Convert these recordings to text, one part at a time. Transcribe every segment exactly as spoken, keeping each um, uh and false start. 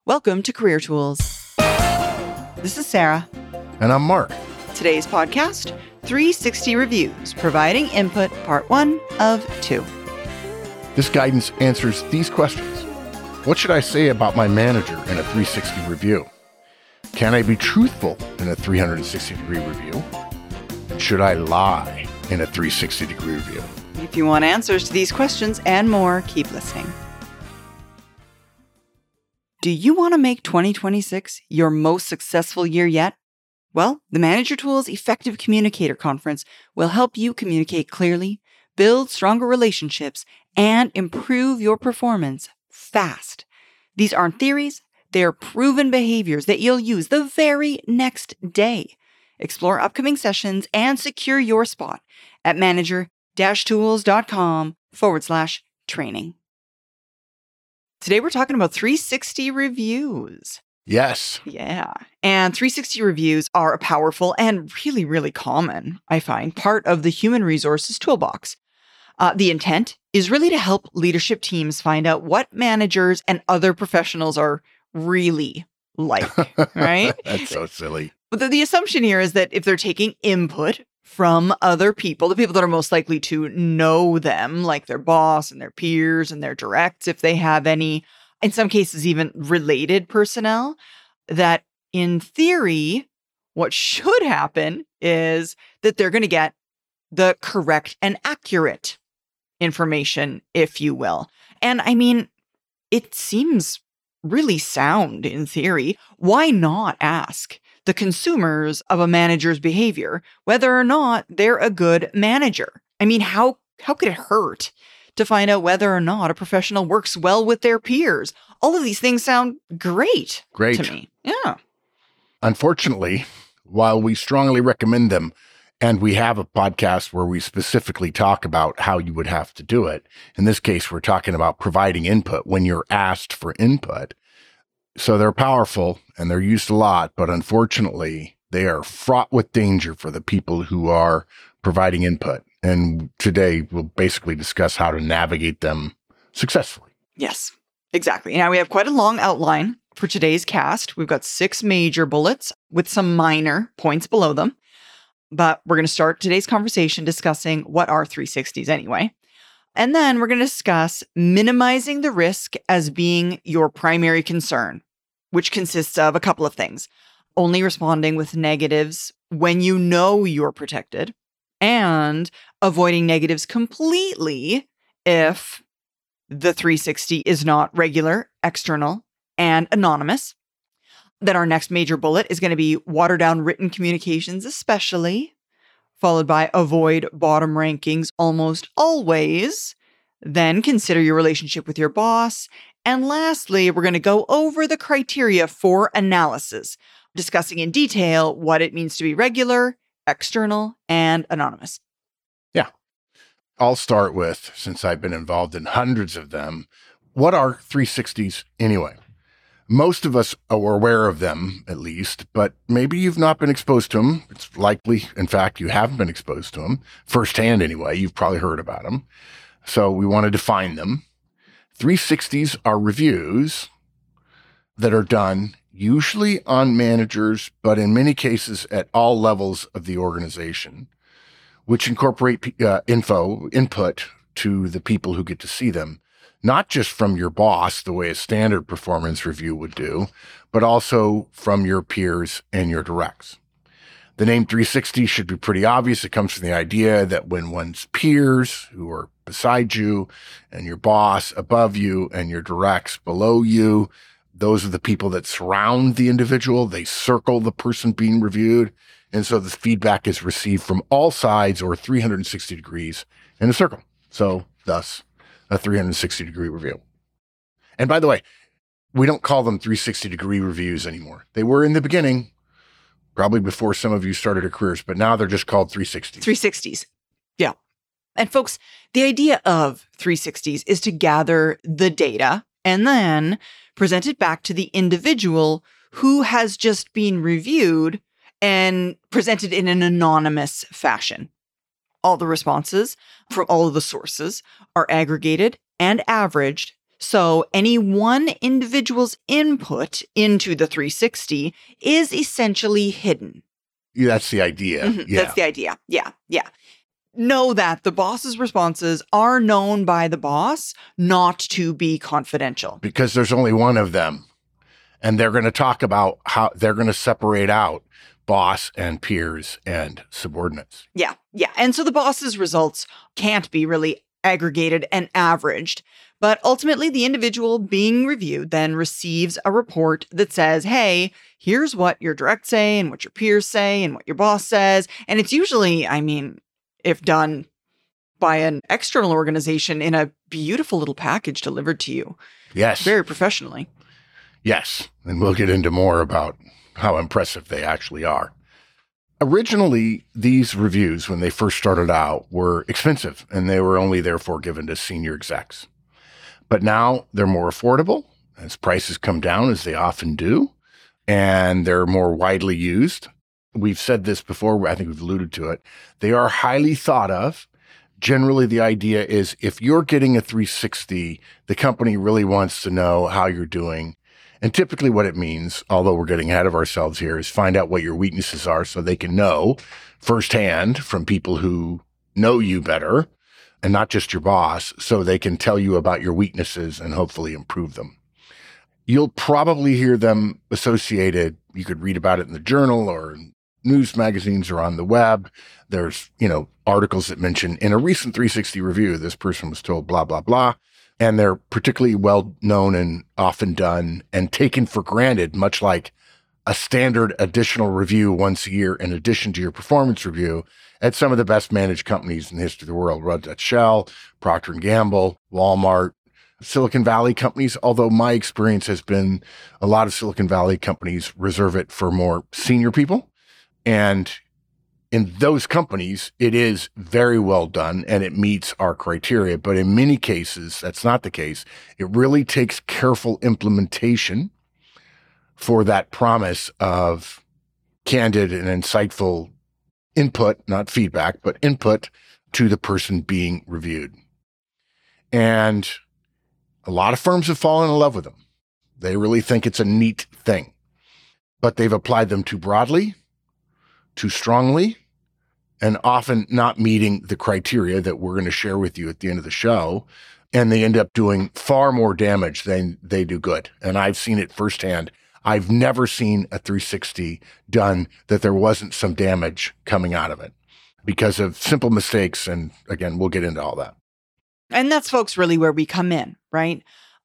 Welcome to Career Tools. This is Sarah. And I'm Mark. Today's podcast, three sixty Reviews, Providing Input, Part one of two. This guidance answers these questions. What should I say about my manager in a three sixty review? Can I be truthful in a three sixty degree review? Should I lie in a three sixty degree review? If you want answers to these questions and more, keep listening. Do you want to make twenty twenty-six your most successful year yet? Well, the Manager Tools Effective Communicator Conference will help you communicate clearly, build stronger relationships, and improve your performance fast. These aren't theories, they are proven behaviors that you'll use the very next day. Explore upcoming sessions and secure your spot at manager-tools.com forward slash training. Today we're talking about three sixty reviews. Yes. Yeah. And three sixty reviews are a powerful and really, really common, I find, part of the human resources toolbox. Uh, the intent is really to help leadership teams find out what managers and other professionals are really like, right? That's so silly. But the, the assumption here is that if they're taking input from other people, the people that are most likely to know them, like their boss and their peers and their directs, if they have any, in some cases, even related personnel, that in theory, what should happen is that they're going to get the correct and accurate information, if you will. And I mean, it seems really sound in theory. Why not ask the consumers of a manager's behavior whether or not they're a good manager? I mean, how how could it hurt to find out whether or not a professional works well with their peers? All of these things sound great, Great. to me. Yeah. Unfortunately, while we strongly recommend them, and we have a podcast where we specifically talk about how you would have to do it. In this case, we're talking about providing input when you're asked for input. So they're powerful and they're used a lot, but unfortunately, they are fraught with danger for the people who are providing input. And today, we'll basically discuss how to navigate them successfully. Yes, exactly. Now, we have quite a long outline for today's cast. We've got six major bullets with some minor points below them. But we're going to start today's conversation discussing what are three sixties anyway. And then we're going to discuss minimizing the risk as being your primary concern, which consists of a couple of things. Only responding with negatives when you know you're protected, and avoiding negatives completely if the three sixty is not regular, external, and anonymous. Then our next major bullet is going to be water down written communications, especially, followed by avoid bottom rankings almost always. Then consider your relationship with your boss. And lastly, we're going to go over the criteria for analysis, discussing in detail what it means to be regular, external, and anonymous. Yeah. I'll start with, since I've been involved in hundreds of them, what are three sixties anyway? Most of us are aware of them, at least, but maybe you've not been exposed to them. It's likely, in fact, you haven't been exposed to them firsthand anyway. You've probably heard about them. So we want to define them. three sixties are reviews that are done usually on managers, but in many cases at all levels of the organization, which incorporate uh, info, input to the people who get to see them. Not just from your boss, the way a standard performance review would do, but also from your peers and your directs. The name three sixty should be pretty obvious. It comes from the idea that when one's peers, who are beside you, and your boss above you, and your directs below you, those are the people that surround the individual. They circle the person being reviewed. And so the feedback is received from all sides or three sixty degrees in a circle. So thus, a three sixty degree review. And by the way, we don't call them three sixty degree reviews anymore. They were in the beginning, probably before some of you started your careers, but now they're just called three sixties. three sixties. Yeah. And folks, the idea of three sixties is to gather the data and then present it back to the individual who has just been reviewed and presented in an anonymous fashion. All the responses from all of the sources are aggregated and averaged So any one individual's input into the three sixty is essentially hidden. Yeah, that's the idea. Mhm, Yeah. That's the idea. Yeah, yeah. Know that the boss's responses are known by the boss, not to be confidential. Because there's only one of them. And they're going to talk about how they're going to separate out boss and peers and subordinates. Yeah, yeah. And so the boss's results can't be really aggregated and averaged. But ultimately, the individual being reviewed then receives a report that says, hey, here's what your direct say and what your peers say and what your boss says. And it's usually, I mean, if done by an external organization, in a beautiful little package delivered to you. Yes. Very professionally. Yes. And we'll get into more about how impressive they actually are. Originally, these reviews, when they first started out, were expensive, and they were only therefore given to senior execs. But now they're more affordable as prices come down, as they often do, and they're more widely used. We've said this before, I think we've alluded to it. They are highly thought of. Generally, the idea is if you're getting a three sixty, the company really wants to know how you're doing. And typically what it means, although we're getting ahead of ourselves here, is find out what your weaknesses are so they can know firsthand from people who know you better, and not just your boss, so they can tell you about your weaknesses and hopefully improve them. You'll probably hear them associated. You could read about it in the journal or in news magazines or on the web. There's, you know, articles that mention in a recent three sixty review, this person was told blah, blah, blah. And they're particularly well known and often done and taken for granted, much like a standard additional review once a year in addition to your performance review at some of the best managed companies in the history of the world. Red Dot Shell, Procter and Gamble, Walmart, Silicon Valley companies, although my experience has been a lot of Silicon Valley companies reserve it for more senior people. And in those companies, it is very well done and it meets our criteria. But in many cases, that's not the case. It really takes careful implementation for that promise of candid and insightful input, not feedback, but input to the person being reviewed. And a lot of firms have fallen in love with them. They really think it's a neat thing, but they've applied them too broadly, too strongly, and often not meeting the criteria that we're going to share with you at the end of the show. And they end up doing far more damage than they do good. And I've seen it firsthand. I've never seen a three sixty done that there wasn't some damage coming out of it because of simple mistakes. And again, we'll get into all that. And that's, folks, really where we come in, right?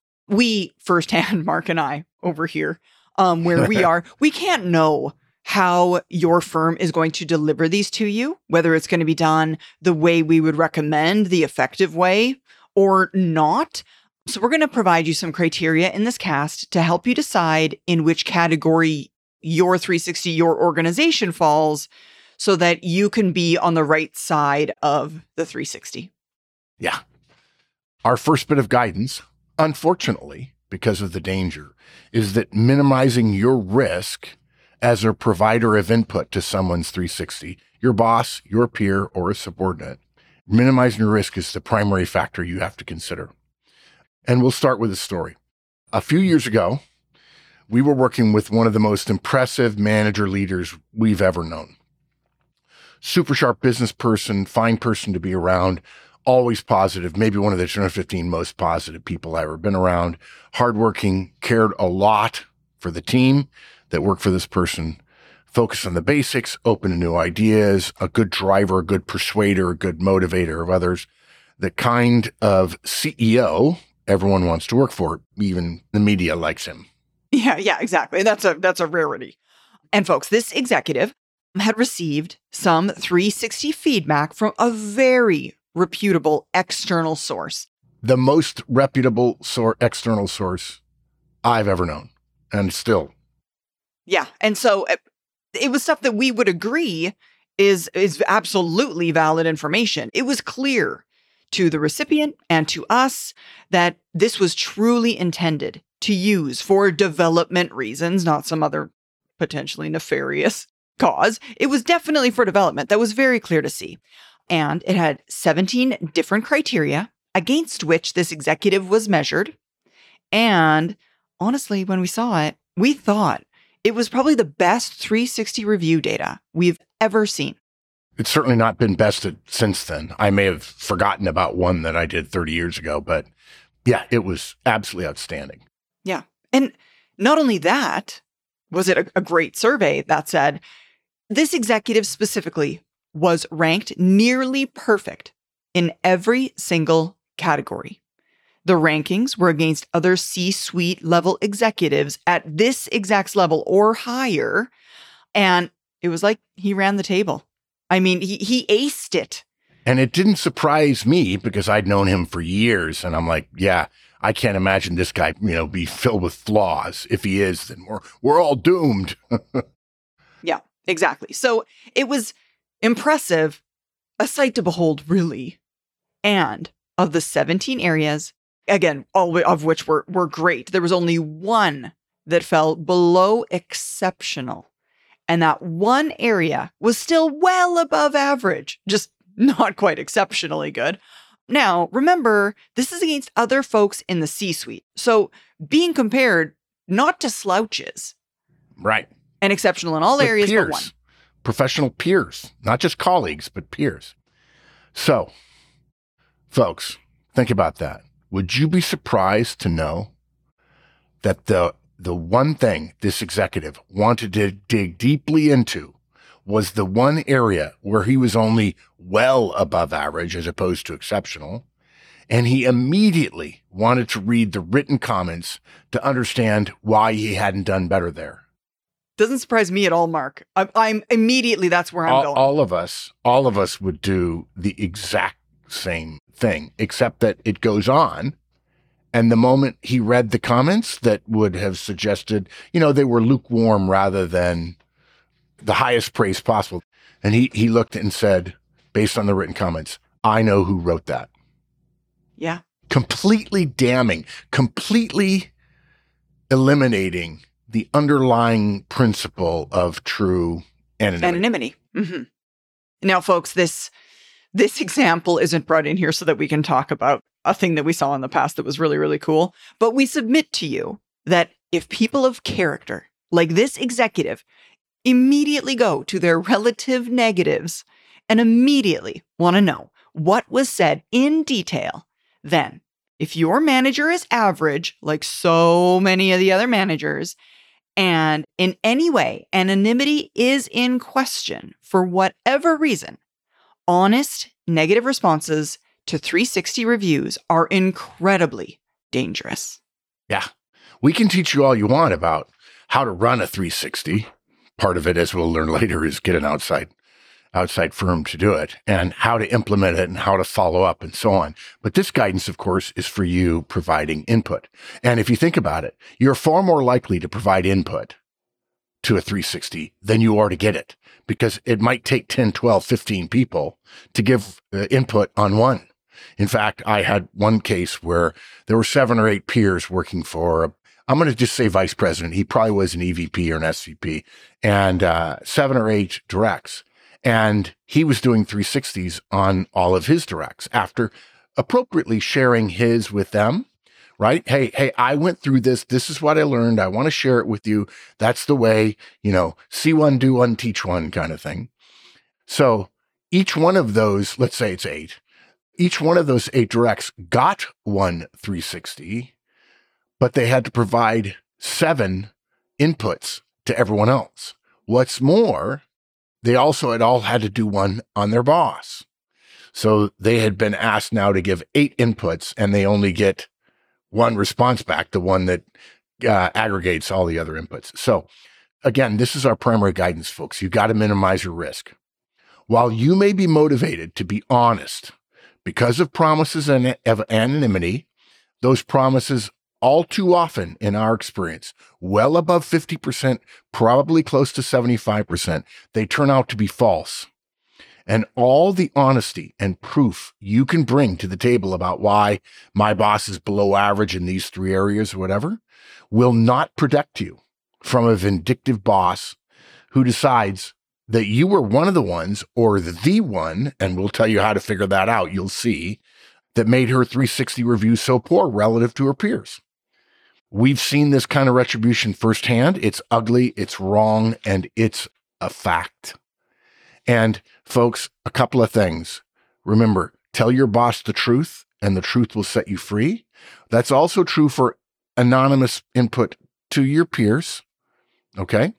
We firsthand, Mark and I over here, um, where we are, we can't know how your firm is going to deliver these to you, whether it's going to be done the way we would recommend, the effective way, or not. So we're going to provide you some criteria in this cast to help you decide in which category your three sixty, your organization falls, so that you can be on the right side of the three sixty. Yeah. Our first bit of guidance, unfortunately, because of the danger, is that minimizing your risk as a provider of input to someone's three sixty, your boss, your peer, or a subordinate, minimizing your risk is the primary factor you have to consider. And we'll start with a story. A few years ago, we were working with one of the most impressive manager leaders we've ever known. Super sharp business person, fine person to be around, always positive, maybe one of the ten or fifteen most positive people I've ever been around, hardworking, cared a lot for the team that worked for this person, focused on the basics, open to new ideas, a good driver, a good persuader, a good motivator of others, the kind of C E O everyone wants to work for. Even the media likes him. Yeah, yeah, exactly. That's a that's a rarity. And folks, this executive had received some three sixty feedback from a very reputable external source. The most reputable sor- external source I've ever known, and still. Yeah, and so it, it was stuff that we would agree is is absolutely valid information. It was clear to the recipient and to us that this was truly intended to use for development reasons, not some other potentially nefarious cause. It was definitely for development. That was very clear to see. And it had seventeen different criteria against which this executive was measured. And honestly, when we saw it, we thought it was probably the best three sixty review data we've ever seen. It's certainly not been bested since then. I may have forgotten about one that I did thirty years ago, but yeah, it was absolutely outstanding. Yeah. And not only that, was it a, a great survey that said this executive specifically was ranked nearly perfect in every single category. The rankings were against other C-suite level executives at this exact level or higher. And it was like he ran the table. I mean, he, he aced it. And it didn't surprise me because I'd known him for years. And I'm like, yeah, I can't imagine this guy, you know, be filled with flaws. If he is, then we're, we're all doomed. Yeah, exactly. So it was impressive, a sight to behold, really. And of the seventeen areas, again, all of which were, were great, there was only one that fell below exceptional. And that one area was still well above average, just not quite exceptionally good. Now, remember, this is against other folks in the C-suite. So being compared not to slouches. Right. And exceptional in all but areas peers, but one. Professional peers, not just colleagues, but peers. So, folks, think about that. Would you be surprised to know that the the one thing this executive wanted to dig deeply into was the one area where he was only well above average as opposed to exceptional, and he immediately wanted to read the written comments to understand why he hadn't done better there? Doesn't surprise me at all, Mark. I'm, I'm immediately, that's where I'm all, going. All of us, all of us would do the exact same thing, except that it goes on. And the moment he read the comments that would have suggested, you know, they were lukewarm rather than the highest praise possible. And he, he looked and said, based on the written comments, I know who wrote that. Yeah. Completely damning, completely eliminating the underlying principle of true anonymity. Anonymity. Mm-hmm. Now, folks, this this example isn't brought in here so that we can talk about a thing that we saw in the past that was really, really cool. But we submit to you that if people of character, like this executive, immediately go to their relative negatives and immediately want to know what was said in detail, then if your manager is average, like so many of the other managers, and in any way anonymity is in question for whatever reason, honest negative responses to three sixty reviews are incredibly dangerous. Yeah. We can teach you all you want about how to run a three sixty. Part of it, as we'll learn later, is get an outside outside firm to do it, and how to implement it and how to follow up and so on. But this guidance, of course, is for you providing input. And if you think about it, you're far more likely to provide input to a three sixty than you are to get it, because it might take ten, twelve, fifteen people to give uh, input on one. In fact, I had one case where there were seven or eight peers working for, a, I'm going to just say vice president. He probably was an E V P or an S V P, and uh, seven or eight directs. And he was doing three sixties on all of his directs after appropriately sharing his with them, right? Hey, hey, I went through this. This is what I learned. I want to share it with you. That's the way, you know, see one, do one, teach one kind of thing. So each one of those, let's say it's eight, each one of those eight directs got one three sixty, but they had to provide seven inputs to everyone else. What's more, they also had all had to do one on their boss. So they had been asked now to give eight inputs, and they only get one response back, the one that uh, aggregates all the other inputs. So again, this is our primary guidance, folks. You got to minimize your risk. While you may be motivated to be honest because of promises and of anonymity, those promises all too often, in our experience, well above fifty percent, probably close to seventy-five percent, they turn out to be false. And all the honesty and proof you can bring to the table about why my boss is below average in these three areas or whatever will not protect you from a vindictive boss who decides that you were one of the ones, or the one, and we'll tell you how to figure that out, you'll see, that made her three sixty review so poor relative to her peers. We've seen this kind of retribution firsthand. It's ugly, it's wrong, and it's a fact. And folks, a couple of things. Remember, tell your boss the truth, and the truth will set you free. That's also true for anonymous input to your peers, okay?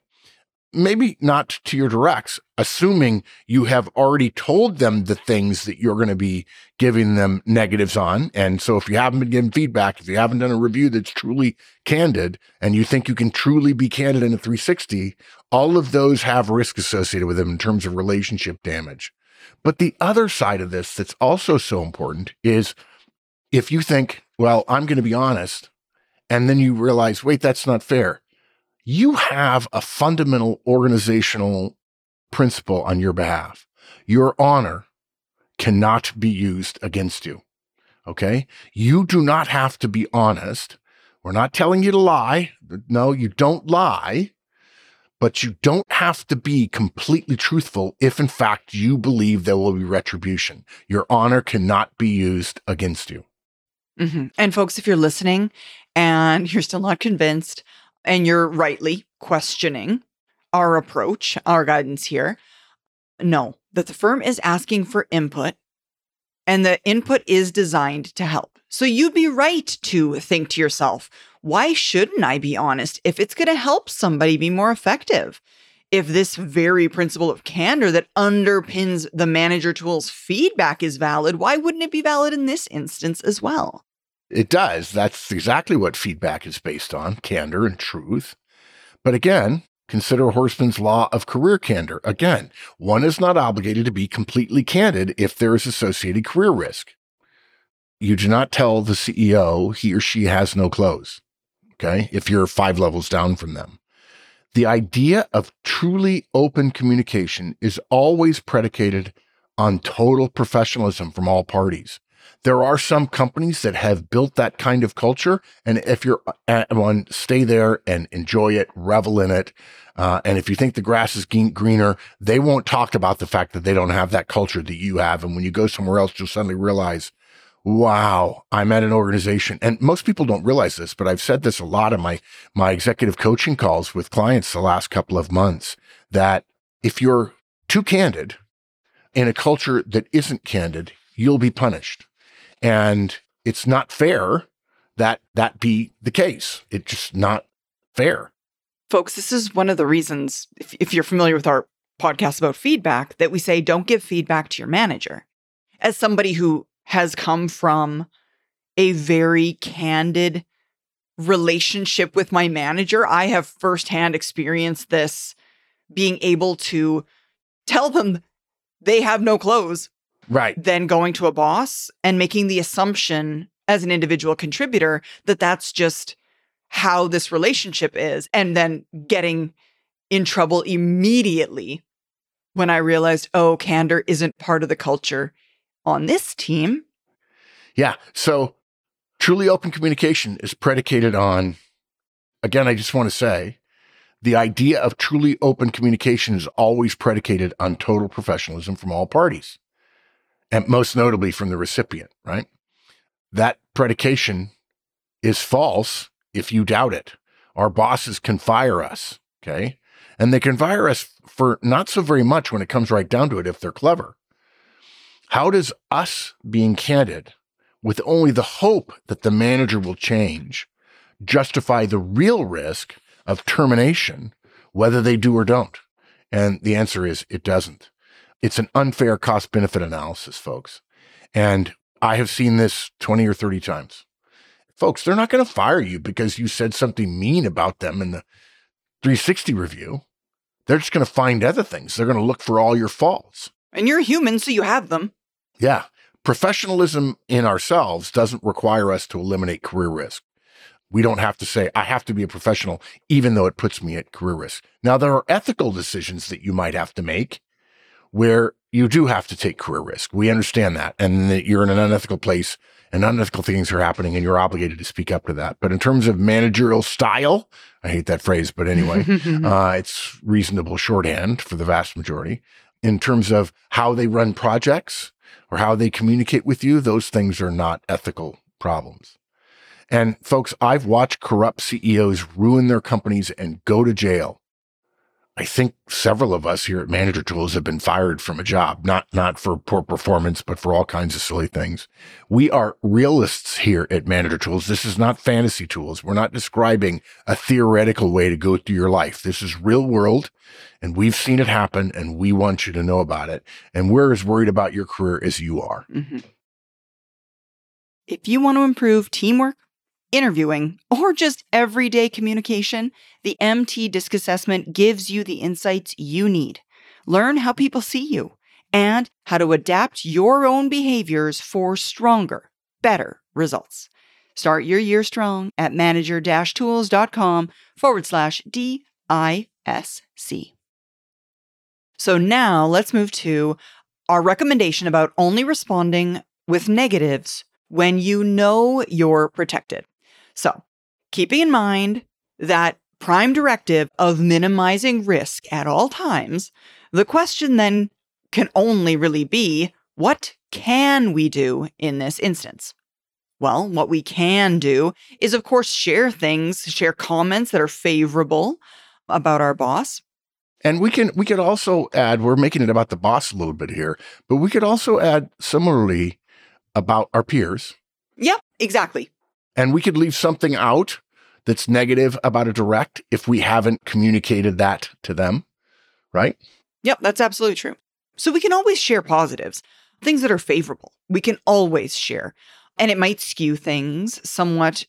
Maybe not to your directs, assuming you have already told them the things that you're going to be giving them negatives on. And so if you haven't been given feedback, if you haven't done a review that's truly candid, and you think you can truly be candid in a three sixty, all of those have risk associated with them in terms of relationship damage. But the other side of this that's also so important is if you think, well, I'm going to be honest, and then you realize, wait, that's not fair. You have a fundamental organizational principle on your behalf. Your honor cannot be used against you, okay? You do not have to be honest. We're not telling you to lie. No, you don't lie, but you don't have to be completely truthful if, in fact, you believe there will be retribution. Your honor cannot be used against you. Mm-hmm. And folks, if you're listening and you're still not convinced, and you're rightly questioning our approach, our guidance here, know that the firm is asking for input, and the input is designed to help. So you'd be right to think to yourself, why shouldn't I be honest if it's going to help somebody be more effective? If this very principle of candor that underpins the manager tool's feedback is valid, why wouldn't it be valid in this instance as well? It does. That's exactly what feedback is based on, candor and truth. But again, consider Horstman's law of career candor. Again, one is not obligated to be completely candid if there is associated career risk. You do not tell the C E O he or she has no clothes, okay, if you're five levels down from them. The idea of truly open communication is always predicated on total professionalism from all parties. There are some companies that have built that kind of culture, and if you're at one, stay there and enjoy it, revel in it. Uh, and if you think the grass is greener, they won't talk about the fact that they don't have that culture that you have. And when you go somewhere else, you'll suddenly realize, wow, I'm at an organization. And most people don't realize this, but I've said this a lot in my, my executive coaching calls with clients the last couple of months, that if you're too candid in a culture that isn't candid, you'll be punished. And it's not fair that that be the case. It's just not fair. Folks, this is one of the reasons, if, if you're familiar with our podcast about feedback, that we say don't give feedback to your manager. As somebody who has come from a very candid relationship with my manager, I have firsthand experienced this, being able to tell them they have no clothes. Right. Then going to a boss and making the assumption as an individual contributor that that's just how this relationship is, and then getting in trouble immediately when I realized, oh, candor isn't part of the culture on this team. Yeah. So truly open communication is predicated on, again, I just want to say, the idea of truly open communication is always predicated on total professionalism from all parties. And most notably from the recipient, right? That predication is false if you doubt it. Our bosses can fire us, okay? And they can fire us for not so very much when it comes right down to it if they're clever. How does us being candid with only the hope that the manager will change justify the real risk of termination, whether they do or don't? And the answer is it doesn't. It's an unfair cost-benefit analysis, folks. And I have seen this twenty or thirty times. Folks, they're not going to fire you because you said something mean about them in the three sixty review. They're just going to find other things. They're going to look for all your faults. And you're human, so you have them. Yeah. Professionalism in ourselves doesn't require us to eliminate career risk. We don't have to say, I have to be a professional, even though it puts me at career risk. Now, there are ethical decisions that you might have to make where you do have to take career risk. We understand that, and that you're in an unethical place and unethical things are happening and you're obligated to speak up to that. But in terms of managerial style, I hate that phrase, but anyway, uh, it's reasonable shorthand for the vast majority. In terms of how they run projects or how they communicate with you, those things are not ethical problems. And folks, I've watched corrupt C E Os ruin their companies and go to jail. I think several of us here at Manager Tools have been fired from a job, not, not for poor performance, but for all kinds of silly things. We are realists here at Manager Tools. This is not fantasy tools. We're not describing a theoretical way to go through your life. This is real world, and we've seen it happen, and we want you to know about it. And we're as worried about your career as you are. Mm-hmm. If you want to improve teamwork, interviewing, or just everyday communication, the M T DISC assessment gives you the insights you need. Learn how people see you and how to adapt your own behaviors for stronger, better results. Start your year strong at manager-tools.com forward slash D I S C. So now let's move to our recommendation about only responding with negatives when you know you're protected. So, keeping in mind that prime directive of minimizing risk at all times, the question then can only really be, what can we do in this instance? Well, what we can do is, of course, share things, share comments that are favorable about our boss. And we can we could also add, we're making it about the boss a little bit here, but we could also add similarly about our peers. Yep, exactly. And we could leave something out that's negative about a direct if we haven't communicated that to them, right? Yep, that's absolutely true. So we can always share positives, things that are favorable. We can always share. And it might skew things somewhat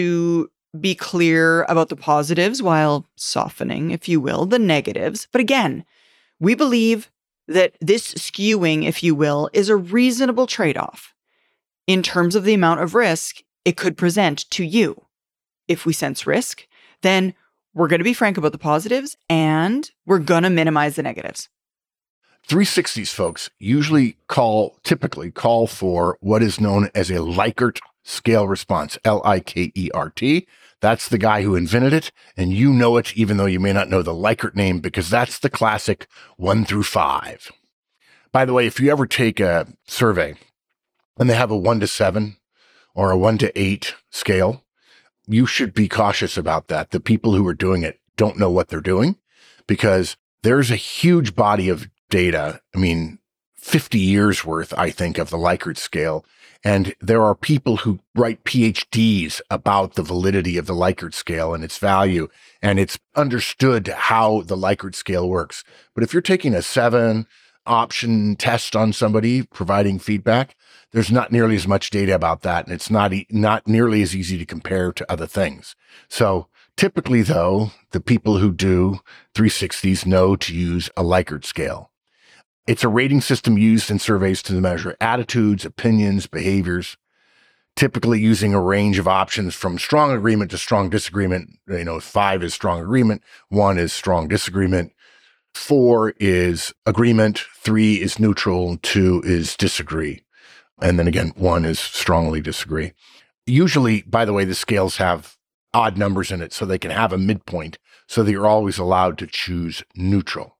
to be clear about the positives while softening, if you will, the negatives. But again, we believe that this skewing, if you will, is a reasonable trade-off in terms of the amount of risk it could present to you. If we sense risk, then we're going to be frank about the positives and we're going to minimize the negatives. three sixties folks usually call, typically call for what is known as a Likert scale response, L I K E R T. That's the guy who invented it, and you know it even though you may not know the Likert name because that's the classic one through five. By the way, if you ever take a survey and they have a one to seven or a one to eight scale, you should be cautious about that. The people who are doing it don't know what they're doing because there's a huge body of data. I mean, fifty years worth, I think, of the Likert scale. And there are people who write P H Ds about the validity of the Likert scale and its value. And it's understood how the Likert scale works. But if you're taking a seven option test on somebody, providing feedback, there's not nearly as much data about that. And it's not, e- not nearly as easy to compare to other things. So typically, though, the people who do three sixties know to use a Likert scale. It's a rating system used in surveys to measure attitudes, opinions, behaviors, typically using a range of options from strong agreement to strong disagreement. You know, five is strong agreement, one is strong disagreement, four is agreement, three is neutral, two is disagree. And then again, one is strongly disagree. Usually, by the way, the scales have odd numbers in it so they can have a midpoint so that you're always allowed to choose neutral.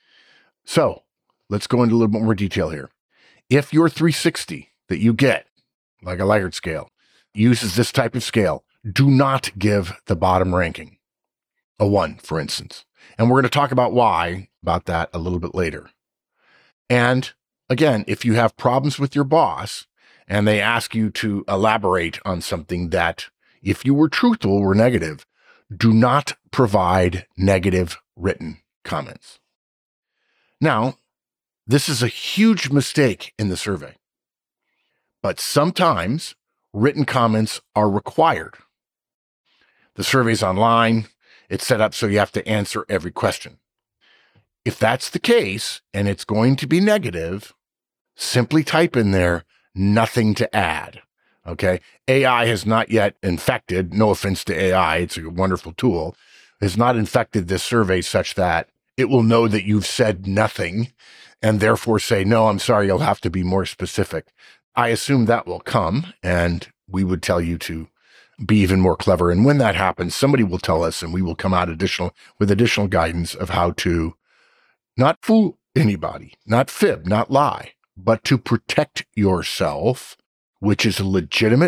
So let's go into a little bit more detail here. If your three sixty that you get, like a Likert scale, uses this type of scale, do not give the bottom ranking, a one, for instance. And we're going to talk about why about that a little bit later. And again, if you have problems with your boss and they ask you to elaborate on something that, if you were truthful, were negative, do not provide negative written comments. Now, this is a huge mistake in the survey, but sometimes written comments are required. The survey's online. It's set up so you have to answer every question. If that's the case, and it's going to be negative, simply type in there, nothing to add. Okay. A I has not yet infected, no offense to A I, it's a wonderful tool, has not infected this survey such that it will know that you've said nothing and therefore say, no, I'm sorry, you'll have to be more specific. I assume that will come, and we would tell you to be even more clever. And when that happens, somebody will tell us, and we will come out additional with additional guidance of how to not fool anybody, not fib, not lie, but to protect yourself, which is a legitimate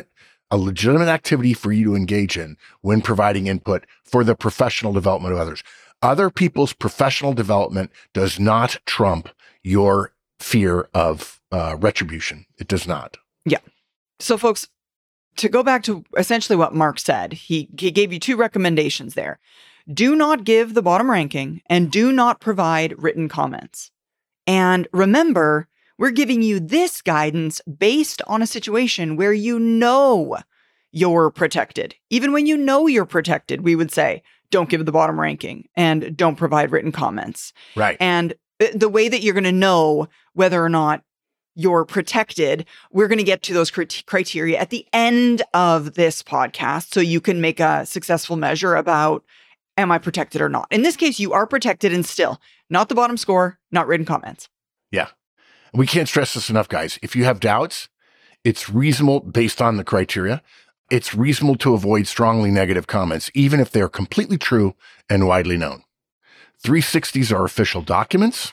a legitimate activity for you to engage in when providing input for the professional development of others. Other people's professional development does not trump your fear of uh, retribution. It does not. Yeah. So folks, to go back to essentially what Mark said, he, he gave you two recommendations there. Do not give the bottom ranking and do not provide written comments. And remember, we're giving you this guidance based on a situation where you know you're protected. Even when you know you're protected, we would say, don't give the bottom ranking and don't provide written comments. Right. And the way that you're going to know whether or not you're protected, we're going to get to those crit- criteria at the end of this podcast so you can make a successful measure about, am I protected or not? In this case, you are protected and still not the bottom score, not written comments. Yeah. We can't stress this enough, guys. If you have doubts, it's reasonable based on the criteria. It's reasonable to avoid strongly negative comments, even if they're completely true and widely known. three sixties are official documents.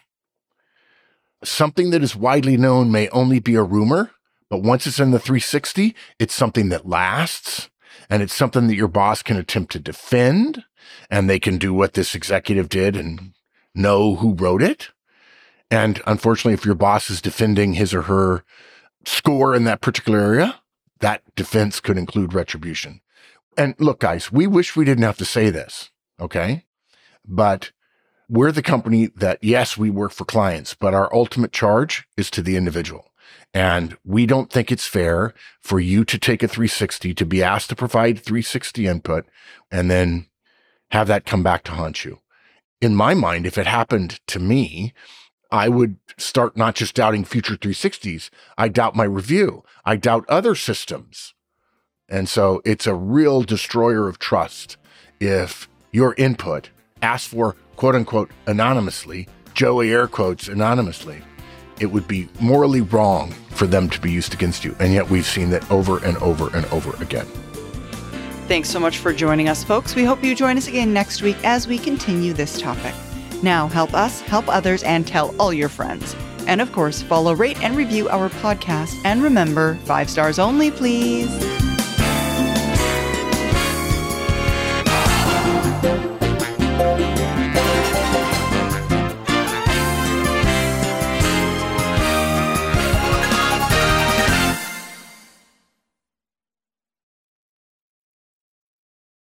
Something that is widely known may only be a rumor, but once it's in the three sixty, it's something that lasts, and it's something that your boss can attempt to defend, and they can do what this executive did and know who wrote it. And unfortunately, if your boss is defending his or her score in that particular area, that defense could include retribution. And look, guys, we wish we didn't have to say this, okay? But we're the company that, yes, we work for clients, but our ultimate charge is to the individual. And we don't think it's fair for you to take a three sixty, to be asked to provide three sixty input, and then have that come back to haunt you. In my mind, if it happened to me, I would start not just doubting future three sixties. I doubt my review. I doubt other systems. And so it's a real destroyer of trust if your input asked for, quote unquote, anonymously, Joey air quotes, anonymously. It would be morally wrong for them to be used against you. And yet we've seen that over and over and over again. Thanks so much for joining us, folks. We hope you join us again next week as we continue this topic. Now, help us, help others, and tell all your friends. And of course, follow, rate, and review our podcast. And remember, five stars only, please.